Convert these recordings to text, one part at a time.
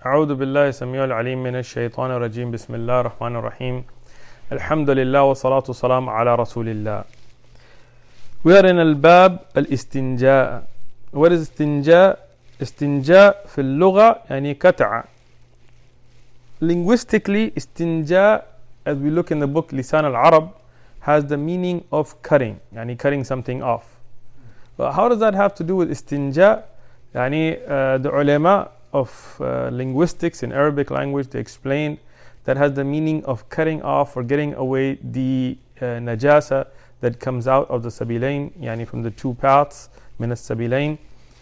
أعوذ بالله السميع العليم من الشيطان الرجيم بسم الله الرحمن الرحيم الحمد لله والصلاة والسلام على رسول الله. We are in الباب الاستنجاء. What is استنجاء? استنجاء في اللغة يعني كتع. Linguistically, استنجاء, as we look in the book لسان العرب, has the meaning of cutting, يعني cutting something off. But how does that have to do with استنجاء? يعني the ulama of linguistics in Arabic language, they explained that has the meaning of cutting off or getting away the najasa that comes out of the sabilain, yani from the two paths, min as-sabilain.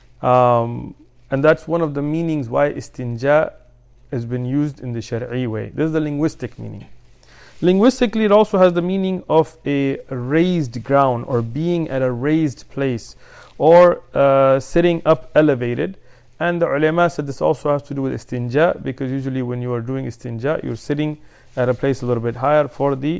And that's one of the meanings why istinja has been used in the Shari'i way. This is the linguistic meaning. Linguistically, it also has the meaning of a raised ground or being at a raised place or sitting up elevated. And the ulama said this also has to do with istinja, because usually when you are doing istinja, you're sitting at a place a little bit higher for the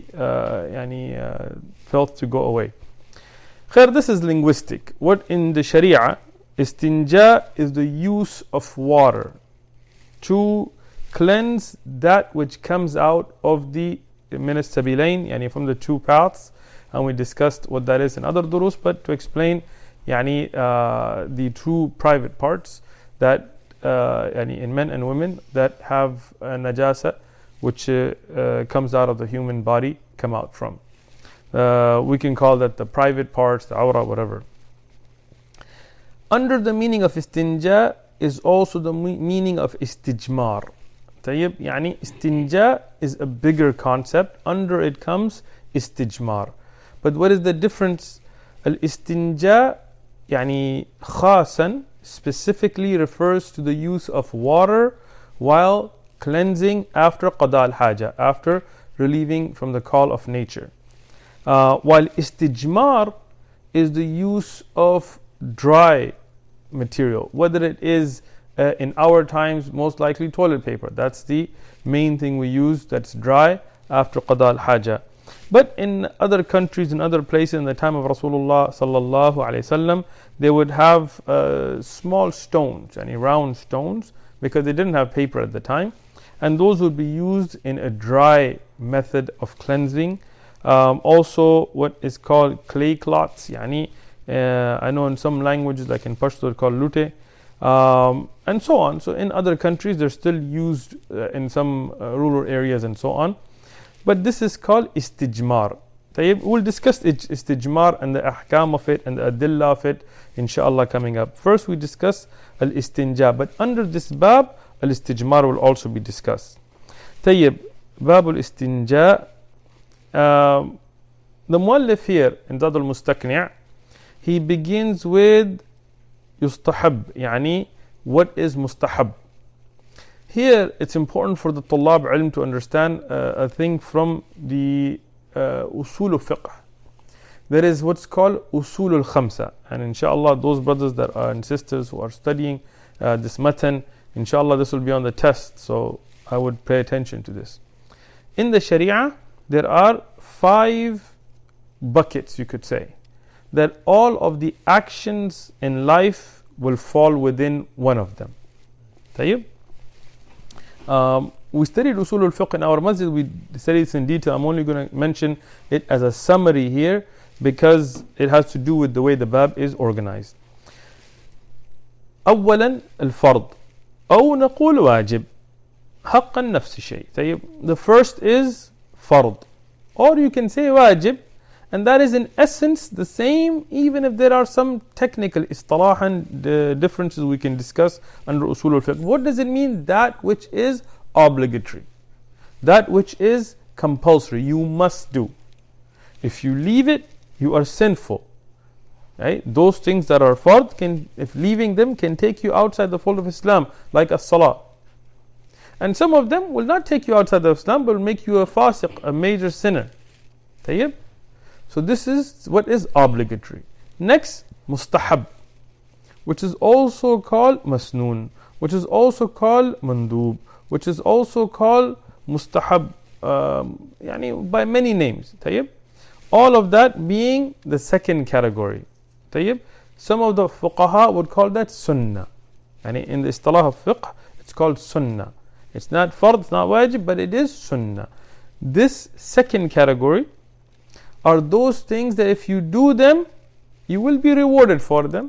filth to go away. Khair, this is linguistic. What in the Sharia, istinja is the use of water to cleanse that which comes out of the min as-sabilain, yani from the two paths. And we discussed what that is in other durus, but to explain the two private parts that in men and women that have najasa which comes out of the human body come out from. We can call that the private parts, the awra, whatever. Under the meaning of istinja is also the meaning of istijmar. طيب, يعني istinja is a bigger concept. Under it comes istijmar. But what is the difference? Al-istinja يعني خاصا specifically refers to the use of water while cleansing after qada al-haja, after relieving from the call of nature. While istijmar is the use of dry material, whether it is in our times most likely toilet paper. That's the main thing we use that's dry after qada al-haja. But in other countries, in other places, in the time of Rasulullah sallallahu alaihi wasallam, they would have small stones, any round stones, because they didn't have paper at the time, and those would be used in a dry method of cleansing. Also, what is called clay clots, yani I know in some languages, like in Pashto, it's called lute, and so on. So in other countries, they're still used in some rural areas and so on. But this is called istijmar. We'll discuss istijmar and the ahkam of it and the adillah of it, inshallah, coming up. First, we discuss al-istinja. But under this bab, al-istijmar will also be discussed. Tayyib, bab al-istinja. The muallif here in Zad al-Mustaqni', he begins with yustahab, yani what is mustahab. Here, it's important for the Tullab ilm to understand a thing from the usul of fiqh. There is what's called usul al-khamsa. And inshallah, those brothers that are and sisters who are studying this matan, inshallah, this will be on the test. So I would pay attention to this. In the Sharia, there are 5 buckets, you could say, that all of the actions in life will fall within one of them. Tayyib? We studied usul al-fiqh in our masjid. We studied this in detail. I'm only going to mention it as a summary here because it has to do with the way the bab is organized. أولا الفرض أو نقول واجب حقا نفس الشيء. The first is fard, or you can say wajib, and that is in essence the same, even if there are some technical istalahan differences we can discuss under usul al-fiqh. What does it mean? That which is obligatory, that which is compulsory, you must do. If you leave it, you are sinful. Right? Those things that are fard, if leaving them, can take you outside the fold of Islam, like as-salah. And some of them will not take you outside of Islam, but will make you a fasiq, a major sinner. Tayyib? So this is what is obligatory. Next, mustahab, which is also called masnoon, which is also called mandub, which is also called mustahab, by many names. Tayyib? All of that being the second category. Tayyib? Some of the fuqaha would call that sunnah. In the istilah of fiqh, it's called sunnah. It's not fard, it's not wajib, but it is sunnah. This second category are those things that if you do them, you will be rewarded for them.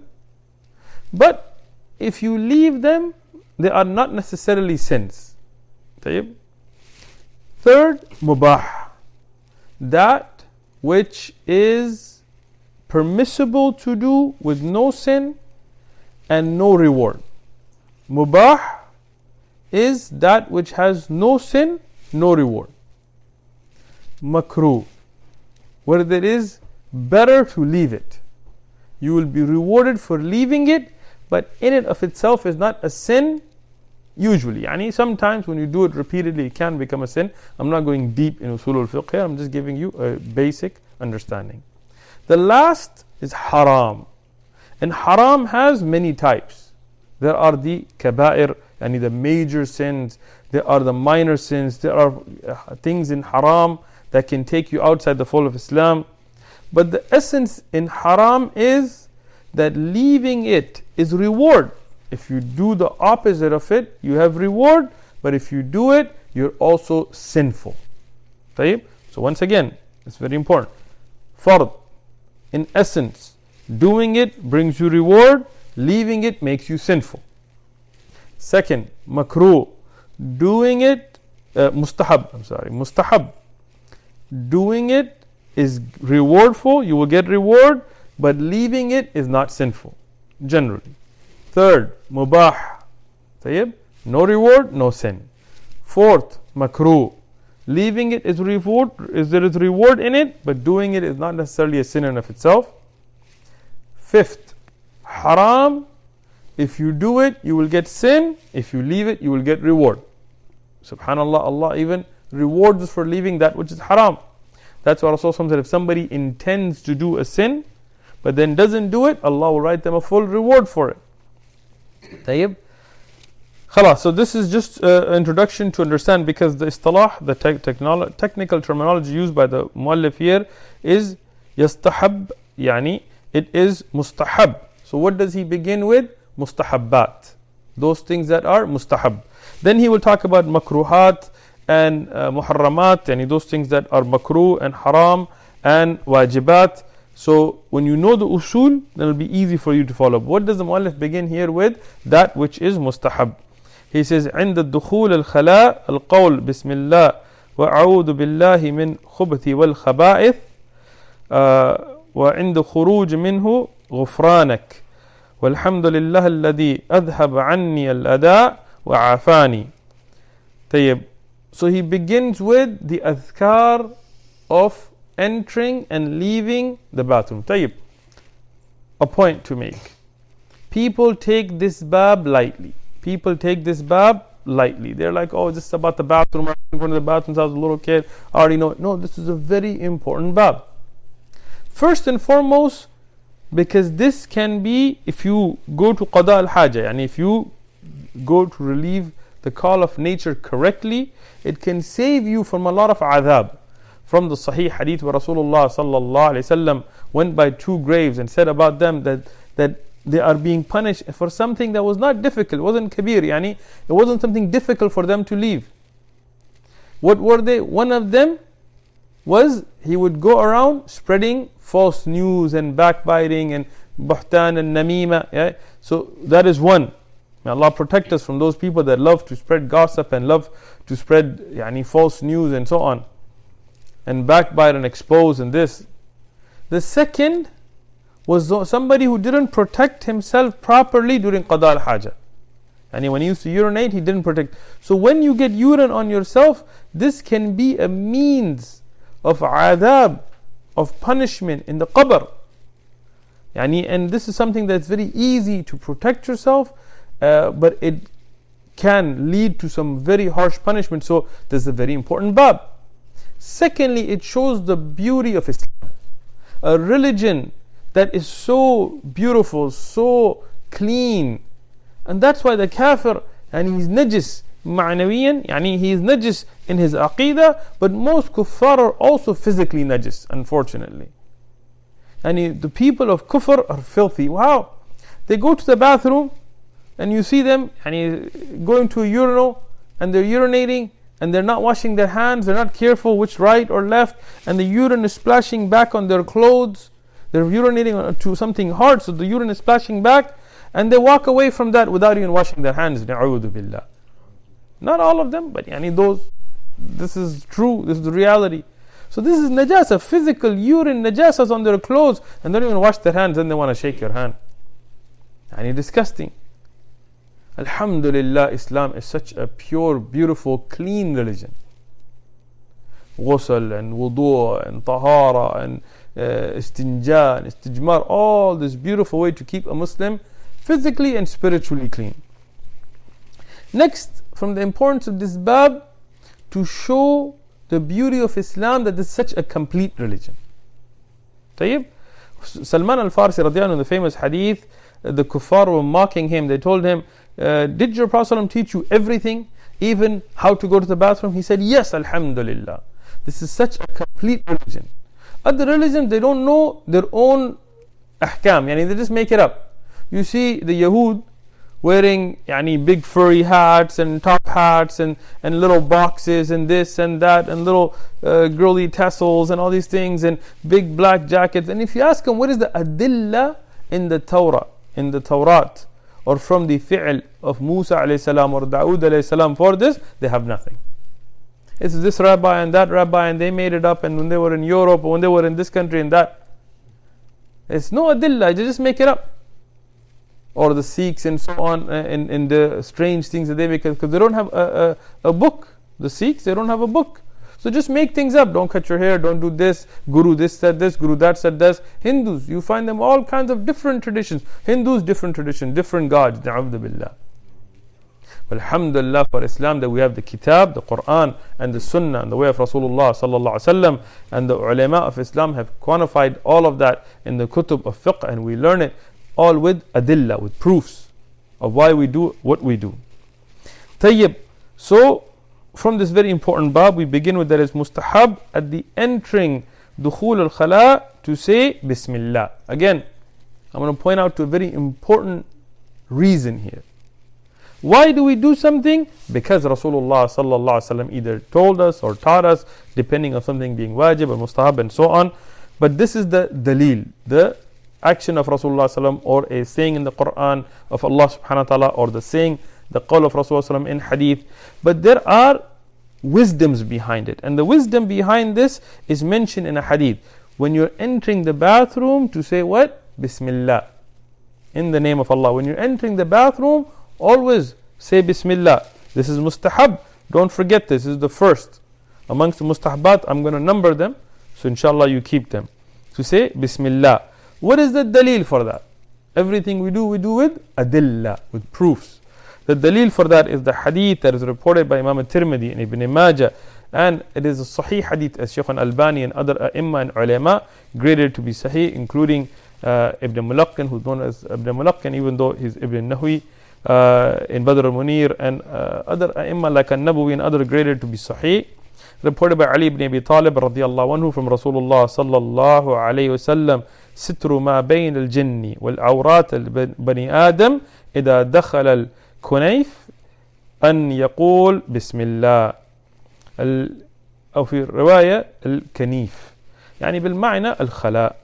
But if you leave them, they are not necessarily sins. طيب. Third, mubah. That which is permissible to do with no sin and no reward. Mubah is that which has no sin, no reward. Makruh, where there is better to leave it. You will be rewarded for leaving it, but in it of itself is not a sin usually. Yani sometimes when you do it repeatedly, it can become a sin. I'm not going deep in usul al-fiqh here, I'm just giving you a basic understanding. The last is haram. And haram has many types. There are the kaba'ir, yani the major sins. There are the minor sins. There are things in haram that can take you outside the fold of Islam. But the essence in haram is that leaving it is reward. If you do the opposite of it, you have reward. But if you do it, you're also sinful. طيب? So once again, it's very important. Fard, in essence, doing it brings you reward. Leaving it makes you sinful. Second, makruh. Doing it, mustahab. Doing it is rewardful, you will get reward, but leaving it is not sinful, generally. Third, mubah. طيب? No reward, no sin. Fourth, makruh. Leaving it is reward, there is reward in it, but doing it is not necessarily a sin in of itself. Fifth, haram. If you do it, you will get sin. If you leave it, you will get reward. Subhanallah, Allah even rewards us for leaving that which is haram. That's why Rasulullah said, if somebody intends to do a sin, but then doesn't do it, Allah will write them a full reward for it. طيب. Khalas. So this is just an introduction to understand, because the istalah, the technical terminology used by the muallif here is yastahab, yani it is mustahab. So what does he begin with? Mustahabbat. Those things that are mustahab. Then he will talk about makruhat and muharramat, yani those things that are makruh and haram and wajibat. So when you know the usul, then it will be easy for you to follow. What does the muallif begin here with? That which is mustahab. He says, عند الدخول الخلاء القول بسم الله وأعوذ بالله من خبث والخبائث وعند خروج منه غفرانك والحمد لله الذي أذهب عني الأداء وعافاني. طيب. So he begins with the adhkar of entering and leaving the bathroom. طيب. A point to make. People take this bab lightly. They're like, oh, this is about the bathroom. I'm going to the bathroom. I was a little kid. I already know it. No, this is a very important bab. First and foremost, because this can be, if you go to qada al-haja, and if you go to relieve the call of nature correctly, it can save you from a lot of adhab. From the Sahih Hadith where Rasulullah sallallahu alaihi wasallam went by two graves and said about them that they are being punished for something that was not difficult, it wasn't kabir, yani it wasn't something difficult for them to leave. What were they? One of them was he would go around spreading false news and backbiting and buhtan and namima. Yeah? So that is one. May Allah protect us from those people that love to spread gossip and love to spread false news and so on, and backbite and expose and this. The second was somebody who didn't protect himself properly during qada al-haja. And when he used to urinate, he didn't protect. So when you get urine on yourself, this can be a means of adhab, of punishment in the qabr. And this is something that's very easy to protect yourself, but it can lead to some very harsh punishment. So this is a very important bab. Secondly, it shows the beauty of Islam. A religion that is so beautiful, so clean. And that's why the kafir, and he's najis ma'nawiyan, he is najis in his aqidah, but most kuffar are also physically najis, unfortunately. And the people of kufr are filthy. Wow! They go to the bathroom, and you see them going to a urinal and they're urinating and they're not washing their hands, they're not careful which right or left, and the urine is splashing back on their clothes. They're urinating to something hard, so the urine is splashing back, and they walk away from that without even washing their hands. Na'udhu billah. Not all of them, but this is true, this is the reality. So this is najasa, physical urine, najasas on their clothes, and they don't even wash their hands, and they want to shake your hand. Disgusting. Alhamdulillah, Islam is such a pure, beautiful, clean religion. Ghusl and wudu and tahara and istinja and istijmar, all this beautiful way to keep a Muslim physically and spiritually clean. Next, from the importance of this bab, to show the beauty of Islam, that this is such a complete religion. Tayyib? Salman al-Farsi radiallahu anhu, the famous hadith, the kuffar were mocking him. They told him, did your Prophet teach you everything, even how to go to the bathroom? He said, yes, alhamdulillah. This is such a complete religion. Other religions, they don't know their own ahkam, they just make it up. You see the Yahud wearing big furry hats and top hats and little boxes and this and that and little girly tassels and all these things and big black jackets. And if you ask them what is the adillah in the Torah, or from the fi'l of Musa alayhi salam or Dawood alayhi salam for this, they have nothing. It's this rabbi and that rabbi, and they made it up, and when they were in Europe or when they were in this country and that. It's no adillah, they just make it up. Or the Sikhs and so on, in the strange things that they make, because they don't have a book. The Sikhs, they don't have a book. So just make things up. Don't cut your hair, don't do this. Guru this said this, Guru that said this. Hindus, you find them all kinds of different traditions. Hindus, different tradition, different gods. Na'udhu billah. Alhamdulillah for Islam that we have the Kitab, the Quran, and the Sunnah, and the way of Rasulullah sallallahu alaihi wasallam, and the ulama of Islam have quantified all of that in the kutub of fiqh, and we learn it all with adillah, with proofs of why we do what we do. Tayyib. So, from this very important bab, we begin with that is mustahab at the entering dukhul al-khala to say Bismillah. Again, I'm going to point out to a very important reason here. Why do we do something? Because Rasulullah sallallahu alaihi wasallam either told us or taught us, depending on something being wajib or mustahab and so on. But this is the dalil, the action of Rasulullah sallam, or a saying in the Quran of Allah subhanahu wa ta'ala, or the saying, the qawl of Rasulullah sallam in hadith. But there are wisdoms behind it, and the wisdom behind this is mentioned in a hadith. When you're entering the bathroom, to say what? Bismillah, in the name of Allah. When you're entering the bathroom, always say Bismillah. This is mustahab, don't forget this is the first amongst the mustahabat. I'm going to number them, so inshallah you keep them. To say Bismillah. What is the dalil for that? Everything we do with adillah, with proofs. The dalil for that is the hadith that is reported by Imam al-Tirmidhi and Ibn Majah, and it is a sahih hadith as Shaykh al-Albani and other ai*imma and ulama graded to be sahih, including Ibn Mulaqqin, who's known as Ibn Mulaqqin, even though he's Ibn Nahwi, in Badr al-Munir, and other ai*imma like al-Nabawi and other graded to be sahih. Reported by Ali ibn Abi Talib radiyallahu anhu from Rasulullah sallallahu alayhi wa sallam, ستر ما بين الجن والعورات البني آدم إذا دخل الكنيف أن يقول بسم الله، أو في رواية الكنيف، بالمعنى الخلاء.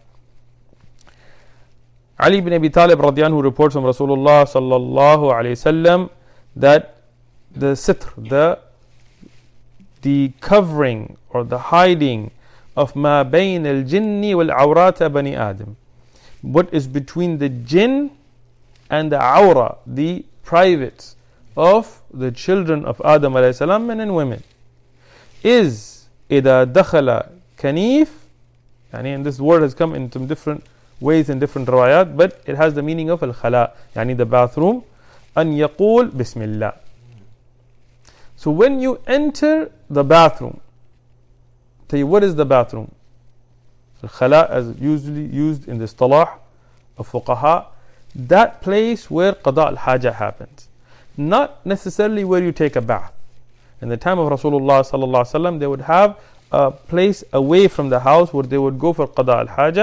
Ali ibn Abi Talib radiyallahu anhu reports from Rasulullah sallallahu alayhi wasallam that the sitr, the covering or the hiding of ma bayn al-jinni wal-awrata bani Adam, what is between the jinn and the awra, the privates of the children of Adam alayhi salam, men and women, is إذا دخل كنيف, and this word has come in some different ways in different riwayat, but it has the meaning of al-khala, the bathroom, أن يقول Bismillah. So when you enter the bathroom, tell you what is the bathroom? Al-khala, as usually used in the istilah of fuqaha, that place where qada al-haja happens, not necessarily where you take a bath. In the time of Rasulullah sallallahu alaihi wasallam, they would have a place away from the house where they would go for qada al-haja.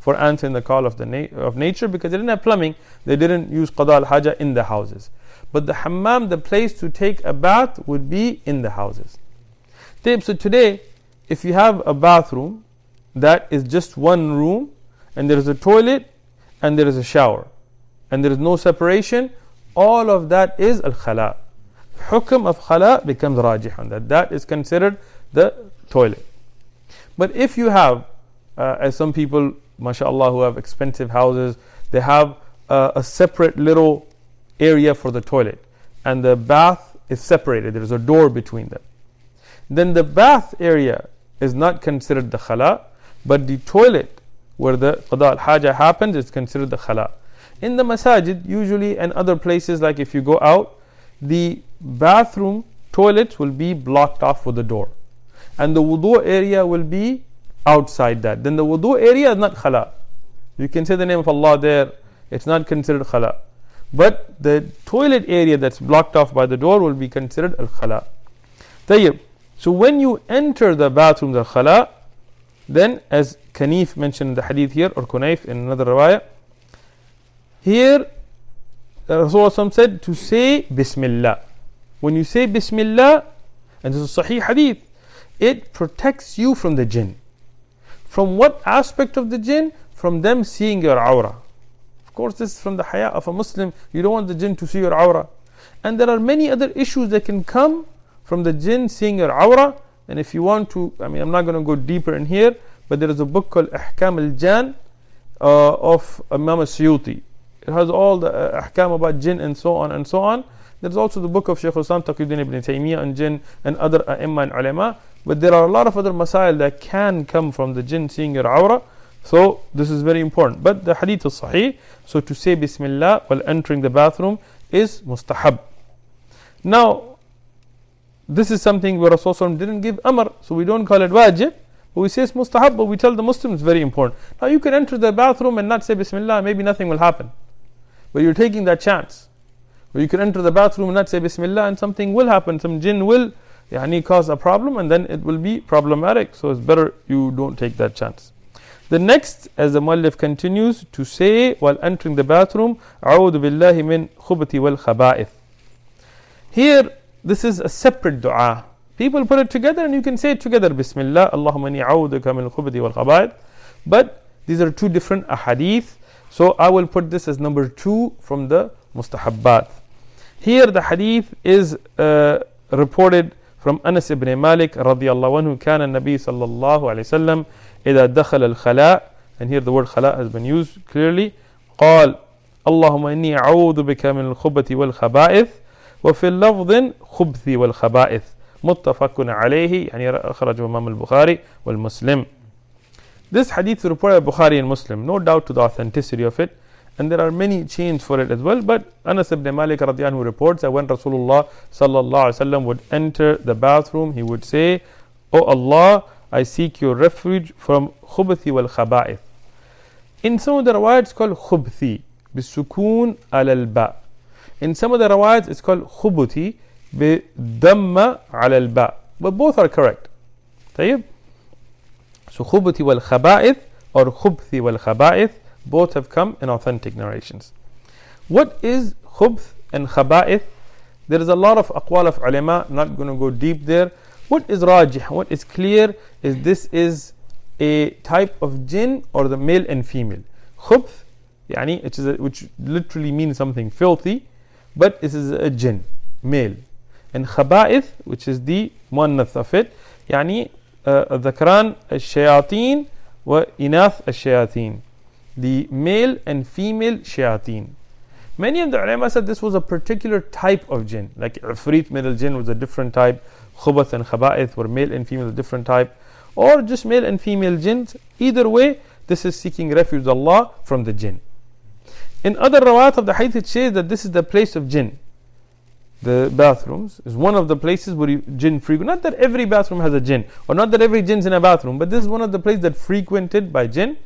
for answering the call of of nature, because they didn't have plumbing. They didn't use qada al-haja in the houses. But the hammam, the place to take a bath, would be in the houses. So today, if you have a bathroom that is just one room, and there is a toilet, and there is a shower, and there is no separation, all of that is al-khala. Hukm of khala becomes rajih on that. That is considered the toilet. But if you have, as some people, mashallah, who have expensive houses, they have a separate little area for the toilet, and the bath is separated, there is a door between them, then the bath area is not considered the khala, but the toilet where the qada al-haja happens is considered the khala. In the masajid usually, and other places, like if you go out, the bathroom toilets will be blocked off with a door, and the wudu area will be outside that. Then the wudu area is not khala. You can say the name of Allah there, it's not considered khala. But the toilet area that's blocked off by the door will be considered al-khala. Tayyib. So when you enter the bathroom, the khala, then as Kanif mentioned in the hadith here, or Kunayf in another riwayah, here Rasulullah said to say Bismillah. When you say Bismillah, and this is Sahih hadith, it protects you from the jinn. From what aspect of the jinn? From them seeing your awrah. Of course, this is from the haya of a Muslim. You don't want the jinn to see your awrah. And there are many other issues that can come from the jinn seeing your awrah. And if you want to, I'm not going to go deeper in here, but there is a book called Ahkam al-Jan of Imam al-Suyuti. It has all the ahkam about jinn and so on and so on. There's also the book of Shaykh al-Islam Taqiyuddin ibn Taymiyyah on jinn and other ai*imma and ulama. But there are a lot of other masail that can come from the jinn seeing your awrah. So this is very important. But the hadith is sahih. So to say Bismillah while entering the bathroom is mustahab. Now, this is something where Rasulullah didn't give amr, so we don't call it wajib. But we say it's mustahab, but we tell the Muslims it's very important. Now you can enter the bathroom and not say Bismillah, maybe nothing will happen. But you're taking that chance. Or you can enter the bathroom and not say Bismillah, and something will happen. Some jinn will cause a problem, and then it will be problematic. So it's better you don't take that chance. The next, as the Muallif continues, to say while entering the bathroom, A'udhu billahi min khubati wal khaba'ith. Here, this is a separate dua. People put it together and you can say it together. Bismillah, Allahumma ni a'udhuka min khubati wal khaba'ith. But these are two different ahadith. So I will put this as number 2 from the mustahabbat. Here the hadith is reported from Anas ibn Malik radiyallahu anhu, كان النبي صلى الله عليه وسلم إذا دخل الخلاء, and here the word khala has been used clearly, قال اللهم إني أعوذ بك من الخبث والخبائث وفي اللفظ خبث والخبائث متفق عليه, يعني أخرجه إمام البخاري والمسلم. This hadith is reported by Bukhari and Muslim, no doubt to the authenticity of it, and there are many chains for it as well. But Anas ibn Malik radiyallahu anhu reports that when Rasulullah sallallahu alaihi wasallam would enter the bathroom, he would say, "O Allah, I seek your refuge from khubathi wal khaba'ith." In some of the riwayats it's called khubthi bisukun al ba. In some of the riwayats it's called khubuthi bi damma al ba. But both are correct. طيب. So khubuthi wal khaba'ith or khubthi wal khaba'ith, both have come in authentic narrations. What is khubth and khaba'ith? There is a lot of aqwal of ulama, not going to go deep there. What is rajih, what is clear is this is a type of jinn, or the male and female. Khubth, which literally means something filthy, but this is a jinn, male. And khaba'ith, which is the muannath of it, ذكران الشياطين وإناث الشياطين, the male and female shayateen. Many of the ulama said this was a particular type of jinn, like Ifrit min al-jinn was a different type, Khubath and Khaba'ith were male and female, a different type, or just male and female jinns. Either way, this is seeking refuge of Allah from the jinn. In other rawat of the hadith it says that this is the place of jinn. The bathrooms is one of the places where jinn frequent. Not that every bathroom has a jinn, or not that every jinn's in a bathroom, but this is one of the places that frequented by jinn.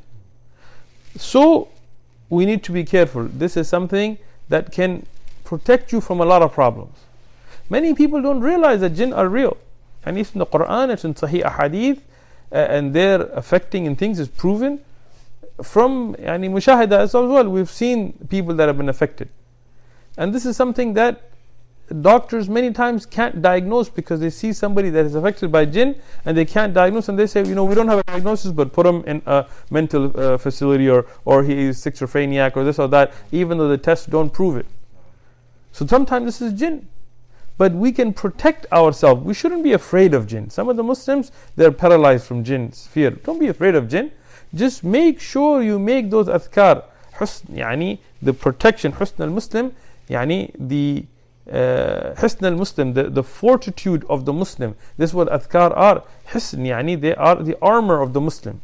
So we need to be careful. This is something that can protect you from a lot of problems. Many people don't realize that jinn are real, and it's in the Quran, it's in Sahih Ahadith, and their affecting in things is proven. from mushahada as well, we've seen people that have been affected. And this is something that doctors many times can't diagnose, because they see somebody that is affected by jinn and they can't diagnose, and they say, we don't have a diagnosis, but put him in a mental facility, or he is schizophrenic or this or that, even though the tests don't prove it. So sometimes this is jinn. But we can protect ourselves. We shouldn't be afraid of jinn. Some of the Muslims, they're paralyzed from jinn's fear. Don't be afraid of jinn. Just make sure you make those adhkar. The protection, husn al-Muslim, the Hisn al-Muslim, the fortitude of the Muslim. This is what adhkar are. Hisn, they are the armor of the Muslim.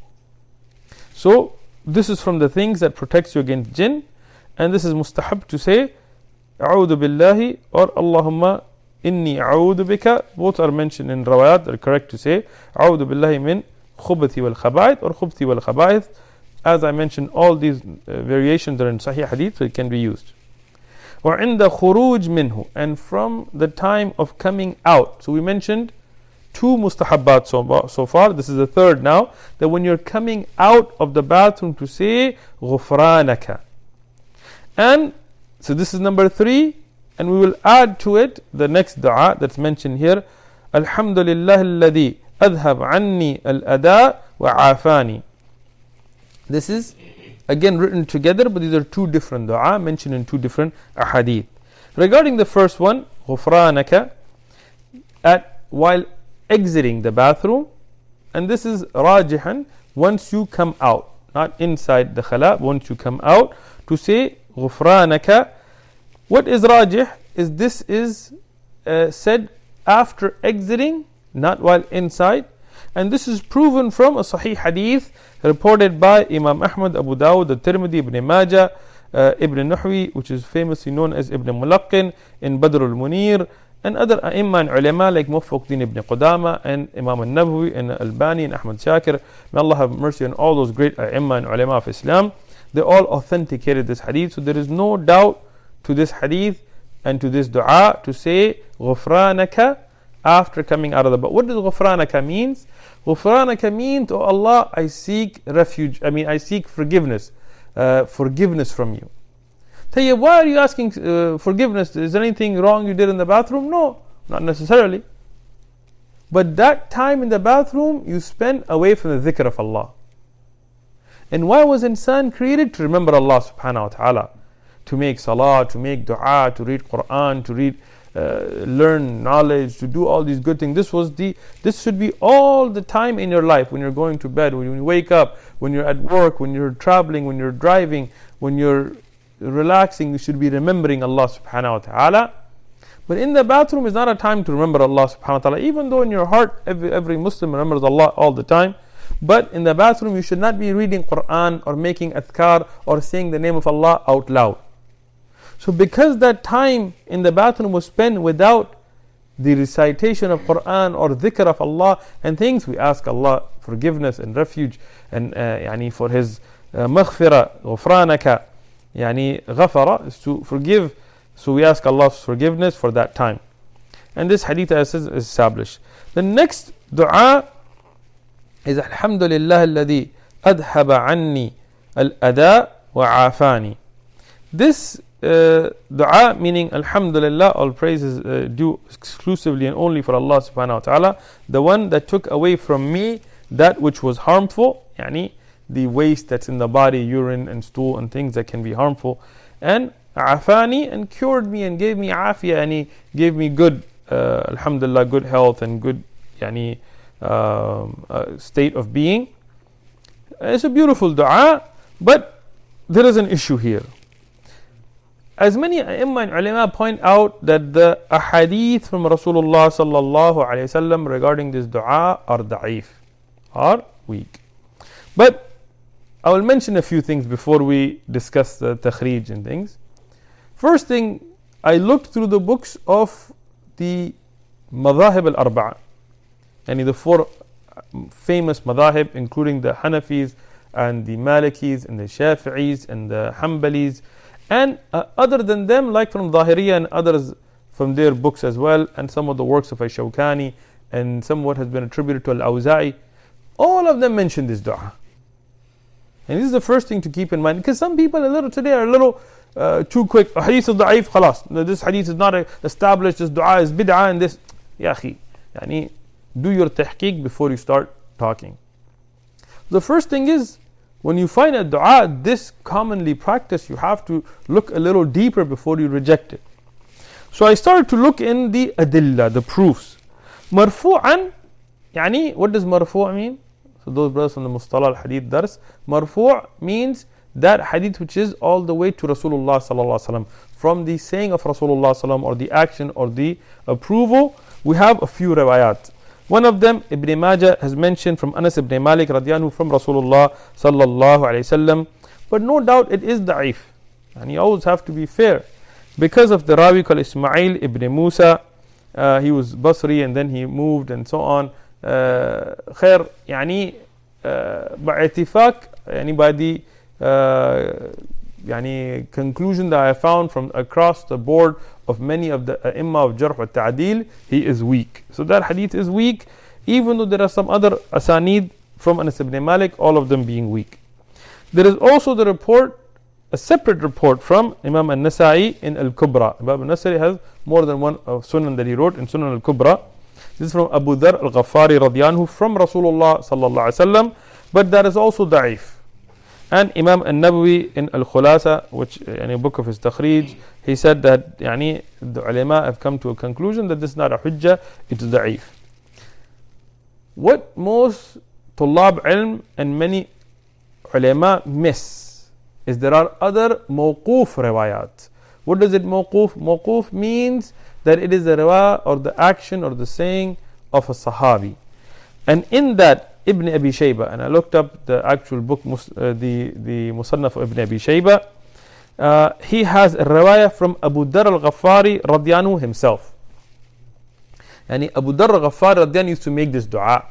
So, this is from the things that protects you against jinn. And this is mustahab to say, A'udhu billahi or Allahumma inni a'udhu bika. Both are mentioned in rawayat. They're correct to say, A'udhu billahi min khubathi wal khaba'ith or khubthi wal khaba'ith. As I mentioned, all these variations are in Sahih Hadith, so it can be used. وَعِنْدَ خُرُوجْ مِنْهُ, and from the time of coming out. So we mentioned 2 mustahabbat so far. This is the third now. That when you're coming out of the bathroom to say غُفْرَانَكَ. And so this is number 3. And we will add to it the next dua that's mentioned here. Alhamdulillah alladhi adhab anni al-ada wa afani. This is again written together, but these are 2 different dua mentioned in 2 different ahadith. Regarding the first one, غُفْرَانَكَ, while exiting the bathroom, and this is rajihan, once you come out, not inside the khala, once you come out, to say غُفْرَانَكَ. What is rajih is this is said after exiting, not while inside. And this is proven from a Sahih Hadith reported by Imam Ahmad, Abu Dawud, At-Tirmidhi, Ibn Majah, Ibn Nuhwi, which is famously known as Ibn Mulaqqin, in Badr al-Munir, and other A'imma and Ulama like Muwaffaquddin Ibn Qudama and Imam al-Nawawi and Al-Albani and Ahmad Shakir. May Allah have mercy on all those great A'imma and Ulama of Islam. They all authenticated this hadith, so there is no doubt to this hadith and to this dua to say غُفْرَانَكَ after coming out of the bath. What does غُفْرَانَكَ means? غُفْرَانَكَ means, oh Allah, I seek refuge. I seek forgiveness. Forgiveness from you. Tayyib, why are you asking forgiveness? Is there anything wrong you did in the bathroom? No, not necessarily. But that time in the bathroom you spend away from the dhikr of Allah. And why was insan created? To remember Allah subhanahu wa ta'ala. To make salah, to make dua, to read Quran, to read, learn knowledge, to do all these good things. This should be all the time in your life. When you're going to bed, when you wake up, when you're at work, when you're traveling, when you're driving, when you're relaxing, you should be remembering Allah subhanahu wa ta'ala. But in the bathroom is not a time to remember Allah subhanahu wa ta'ala. Even though in your heart every Muslim remembers Allah all the time. But in the bathroom you should not be reading Quran or making adhkar or saying the name of Allah out loud. So because that time in the bathroom was spent without the recitation of Quran or dhikr of Allah and things, we ask Allah forgiveness and refuge and for His maghfirah, غُفْرَانَكَ, غَفَرَ is to forgive. So we ask Allah's forgiveness for that time. And this hadith is established. The next dua is Alhamdulillah alladhi adhaba anni al-ada wa afani. This dua meaning Alhamdulillah, all praises due exclusively and only for Allah subhanahu wa ta'ala, the one that took away from me that which was harmful, the waste that's in the body, urine and stool and things that can be harmful, and afani, and cured me and gave me afiyah, and He gave me good, Alhamdulillah, good health and good state of being. It's a beautiful dua, but there is an issue here. As many A'imma and Ulama point out that the ahadith from Rasulullah sallallahu alayhi wasallam regarding this dua are da'if, are weak. But I will mention a few things before we discuss the takhrij and things. First thing, I looked through the books of the madhahib al-arba'a, the 4 famous madhahib, including the Hanafis and the Malikis and the Shafi'is and the Hanbalis, and other than them, like from Zahiriyya and others from their books as well, and some of the works of Ash-Shawkani and some what has been attributed to Al-Awza'i, all of them mention this dua. And this is the first thing to keep in mind, because some people today are a little too quick. Hadith is da'if, khalas. This hadith is not established, this dua is bid'ah, and this. Ya akhi, yani, do your tahqiq before you start talking. The first thing is, when you find a dua this commonly practiced, you have to look a little deeper before you reject it. So I started to look in the adilla, the proofs. Marfu'an, yani, what does marfu' mean? So those brothers from the Mustalah al-Hadith dars, marfu' means that hadith which is all the way to Rasulullah sallallahu alaihi wasallam, from the saying of Rasulullah sallallahu, or the action or the approval. We have a few riwayat. One of them, Ibn Majah has mentioned from Anas ibn Malik radiyallahu from Rasulullah sallallahu alaihi wasallam, but no doubt it is da'if, and you always have to be fair, because of the rawi called Ismail ibn Musa. He was Basri and then he moved and so on. Khair, yani, ba'atifak, yani, by the yani, conclusion that I found from across the board of many of the Imam of Jarh wa Ta'dil, he is weak. So that hadith is weak, even though there are some other asanid from Anas ibn Malik, all of them being weak. There is also the report, a separate report from Imam al-Nasa'i in Al-Kubra. Imam al-Nasa'i has more than one sunan that he wrote in Sunan Al-Kubra. This is from Abu Dharr al-Ghaffari radiyallahu anhu from Rasulullah sallallahu alaihi wasallam, but that is also da'if. And Imam al-Nawawi in Al-Khulasa, which in a book of his takhrij, he said that yani, the ulama have come to a conclusion that this is not a hujjah, it's da'if. What most tullab ilm and many ulama miss is there are other mawqoof riwayat. What does it mawqoof? Mawqoof means that it is the riwayah or the action or the saying of a sahabi. And in that, Ibn Abi Shayba, and I looked up the actual book, the Musannaf of Ibn Abi Shayba, he has a riwayah from Abu Dharr al-Ghaffari radiyallahu himself. And Abu Dharr al-Ghaffari radiyallahu used to make this dua.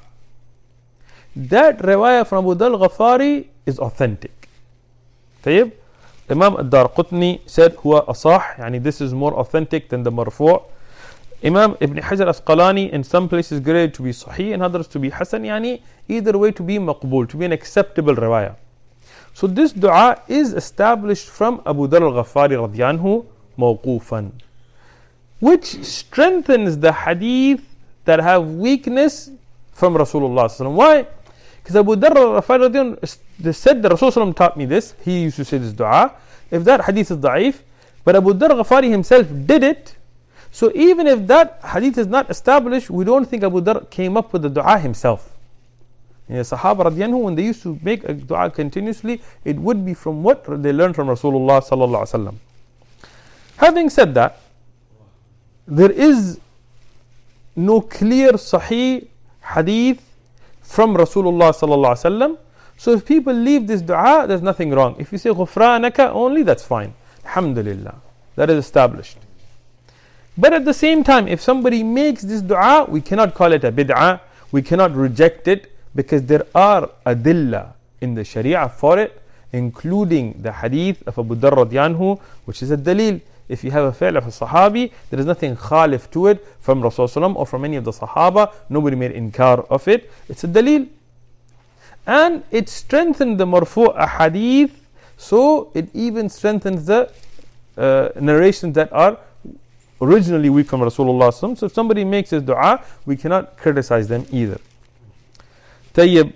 That riwayah from Abu Dharr al-Ghaffari is authentic. Tayyib? Imam ad-Darqutni said, huwa asah, yani this is more authentic than the marfu'. Imam Ibn Hajar Asqalani in some places graded to be sahih and others to be hasan, yani either way to be maqbool, to be an acceptable riwayah. So this dua is established from Abu Dharr al-Ghaffari radiyallahu mawqufan, which strengthens the hadith that have weakness from Rasulullah sallallahu alaihi wasallam. Why? Because Abu Dharr al-Ghaffari radiyallahu said that Rasulullah taught me this. He used to say this dua. If that hadith is da'if, but Abu Dharr al-Ghaffari himself did it, so even if that hadith is not established, we don't think Abu Dharr came up with the dua himself. The Sahaba radiyallahu, when they used to make a dua continuously, it would be from what they learned from Rasulullah sallallahu alaihi wasallam. Having said that, there is no clear sahih hadith from Rasulullah sallallahu alaihi wasallam. So if people leave this dua, there's nothing wrong. If you say ghufranaka only, that's fine. Alhamdulillah, that is established. But at the same time, if somebody makes this dua, we cannot call it a bid'ah, we cannot reject it, because there are adillah in the sharia for it, including the hadith of Abu Dharr radiyallahu, which is a dalil. If you have a fi'l of a sahabi, there is nothing khalif to it from Rasulullah or from any of the sahaba, nobody made inkar of it, it's a dalil. And it strengthened the marfu' hadith, so it even strengthens the narrations that are originally weak from Rasulullah. So if somebody makes this dua, we cannot criticize them either. Tayyib,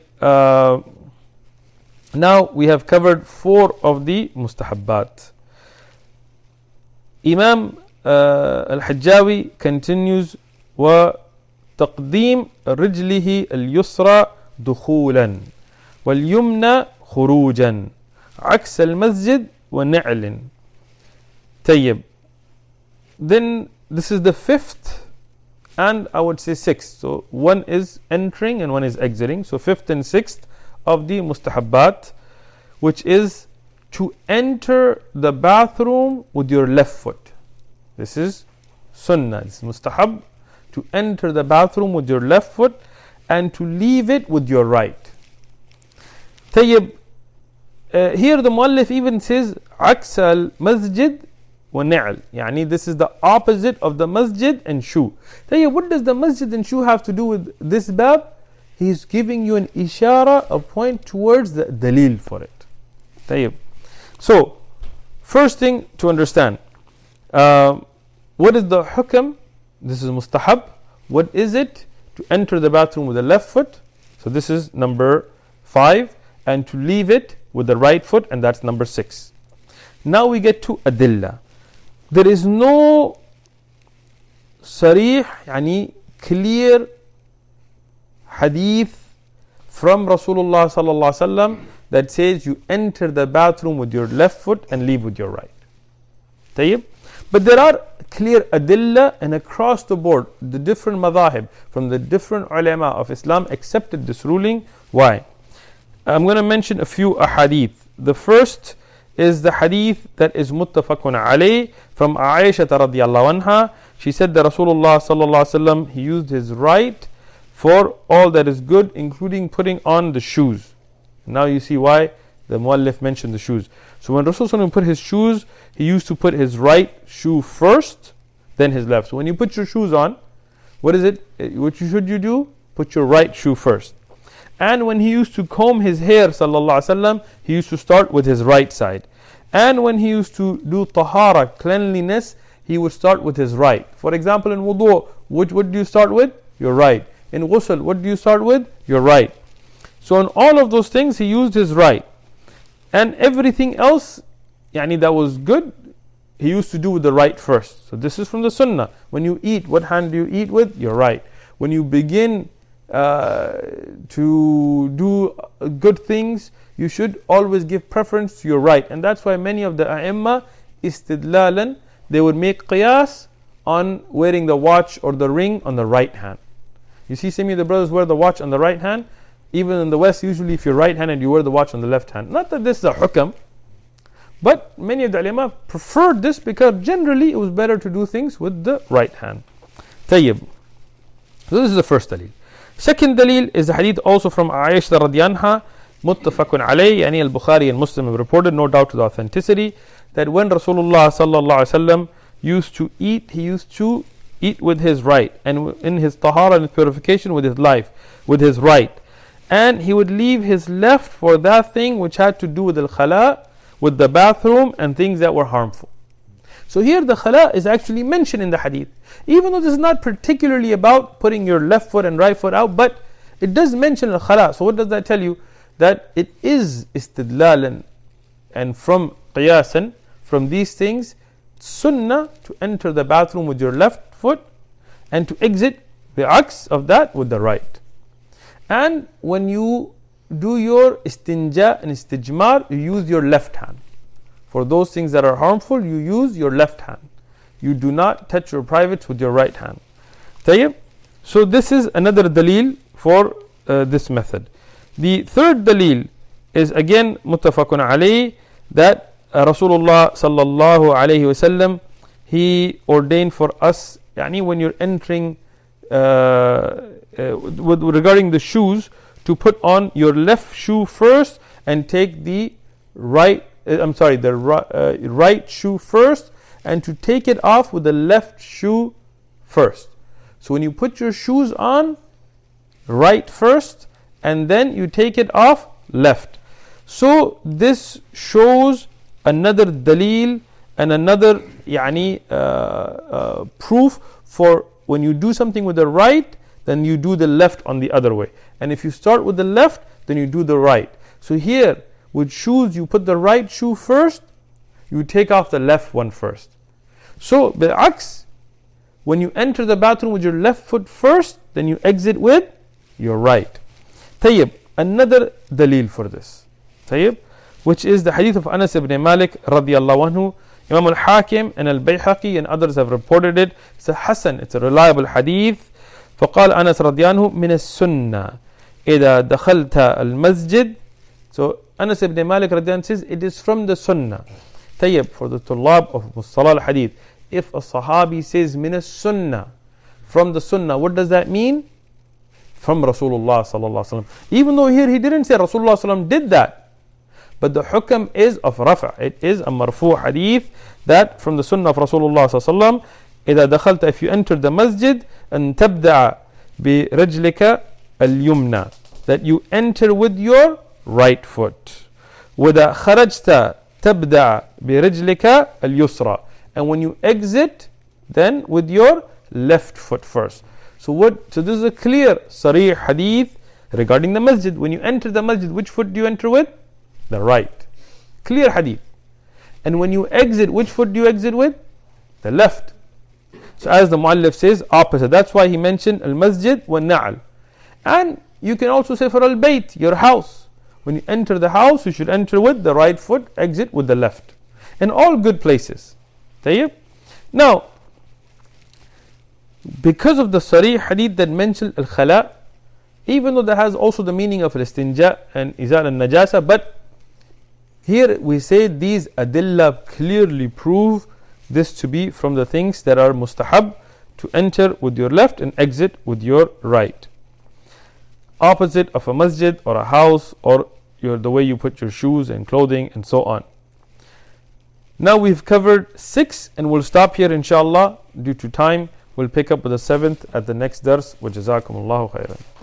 now we have covered 4 of the mustahabbat. Imam al-Hajjawi continues, وتقديم رجله اليسرى دخولا واليمنى خروجا عكس المسجد ونعل. Tayyib. Then this is the 5th and I would say 6th. So one is entering and one is exiting. So 5th and 6th of the mustahabbat, which is to enter the bathroom with your left foot. This is sunnah, this is mustahab, to enter the bathroom with your left foot and to leave it with your right. Tayyib, here the muallif even says عكس المسجد ونعل, يعني this is the opposite of the masjid and shoe. Tayyib, what does the masjid and shoe have to do with this bab? He's giving you an ishara, a point towards the dalil for it. طيب. So, first thing to understand, what is the hukam? This is mustahab. What is it to enter the bathroom with the left foot? So this is number 5. And to leave it with the right foot, and that's number 6. Now we get to adilla. There is no sarih, yani clear hadith from Rasulullah sallallahu alaihi wasallam that says you enter the bathroom with your left foot and leave with your right. طيب. But there are clear adilla, and across the board, the different madhahib from the different ulama of Islam accepted this ruling. Why? I'm going to mention a few ahadith. The first is the hadith that is muttafaqun alayh from Aisha radiyallahu anha. She said that Rasulullah sallallahu alaihi wasallam, he used his right for all that is good, including putting on the shoes. Now you see why the muallif mentioned the shoes. So when Rasulullah put his shoes, he used to put his right shoe first, then his left. So when you put your shoes on, what is it? What should you do? Put your right shoe first. And when he used to comb his hair, sallallahu alaihi wasallam, he used to start with his right side. And when he used to do tahara, cleanliness, he would start with his right. For example, in wudu, what do you start with? Your right. In ghusl, what do you start with? Your right. So in all of those things, he used his right. And everything else, yani that was good, he used to do with the right first. So this is from the sunnah. When you eat, what hand do you eat with? Your right. When you begin to do good things, you should always give preference to your right. And that's why many of the a'imma, istidlalan, they would make qiyas on wearing the watch or the ring on the right hand. You see some of the brothers wear the watch on the right hand. Even in the West, usually if you're right-handed, you wear the watch on the left hand. Not that this is a hukam, but many of the ulama preferred this because generally it was better to do things with the right hand. Tayyib. So this is the first dalil. Second dalil is the hadith also from Aisha radhiyallahu anha, muttafaqun alayh, yani al-Bukhari and Muslim have reported, no doubt to the authenticity, that when Rasulullah sallallahu alaihi wasallam used to eat, he used to eat with his right, and in his tahara and purification with his right. And he would leave his left for that thing which had to do with al-khala, with the bathroom and things that were harmful. So here the khala is actually mentioned in the hadith. Even though this is not particularly about putting your left foot and right foot out, but it does mention al-khala. So what does that tell you? That it is istidlalan and from qiyasan, from these things, sunnah to enter the bathroom with your left foot and to exit the aks of that with the right. And when you do your istinja and istijmar, you use your left hand. For those things that are harmful, you use your left hand. You do not touch your privates with your right hand. Tayyib? So this is another dalil for this method. The third dalil is again muttafaqun alayh, that Rasulullah sallallahu alayhi wasallam, he ordained for us, yani when you're entering regarding the shoes, to put on your left shoe first and take the right shoe first, and to take it off with the left shoe first. So when you put your shoes on, right first, and then you take it off, left. So this shows another dalil and another proof for when you do something with the right, then you do the left on the other way. And if you start with the left, then you do the right. So here, with shoes, you put the right shoe first, you take off the left one first. So, bil'aks, when you enter the bathroom with your left foot first, then you exit with your right. Tayyib, another dalil for this. Tayyib, which is the hadith of Anas ibn Malik radiyallahu anhu. Imam al-Hakim and al-Bayhaqi and others have reported it. It's a hasan, it's a reliable hadith. فقال أنس رضي عنه من السنة إذا دخلت المسجد. So Anas ibn Malik رضي عنه says it is from the sunnah. Tayyib, for the tullab of Mustalah al-Hadith, if a sahabi says min as-sunnah, from the sunnah, what does that mean? From Rasulullah sallallahu alaihi wasallam. Even though here he didn't say Rasulullah sallallahu alaihi wasallam did that, but the hukam is of rafa'. It is a marfu' hadith that from the sunnah of Rasulullah sallallahu alaihi wasallam, إذا دخلت, if you enter the masjid, أن تبدأ برجلك اليمنى, that you enter with your right foot. وَإِذَا خَرَجْتَ تَبْدَأ بِرِجْلِكَ الْيُسْرَى. And when you exit, then with your left foot first. So this is a clear, sarih hadith regarding the masjid. When you enter the masjid, which foot do you enter with? The right. Clear hadith. And when you exit, which foot do you exit with? The left. So as the muallif says, opposite. That's why he mentioned al-masjid wa na'al. And you can also say for al-bayt, your house. When you enter the house, you should enter with the right foot, exit with the left. In all good places. طيب? Now, because of the sarih hadith that mentioned al-khala, even though that has also the meaning of al-istinja and izal al-najasa, but here we say these adillah clearly prove this to be from the things that are mustahab, to enter with your left and exit with your right. Opposite of a masjid or a house, or the way you put your shoes and clothing and so on. Now we've covered 6 and we'll stop here inshallah due to time. We'll pick up with the 7th at the next dars. Wa jazakumullahu khairan.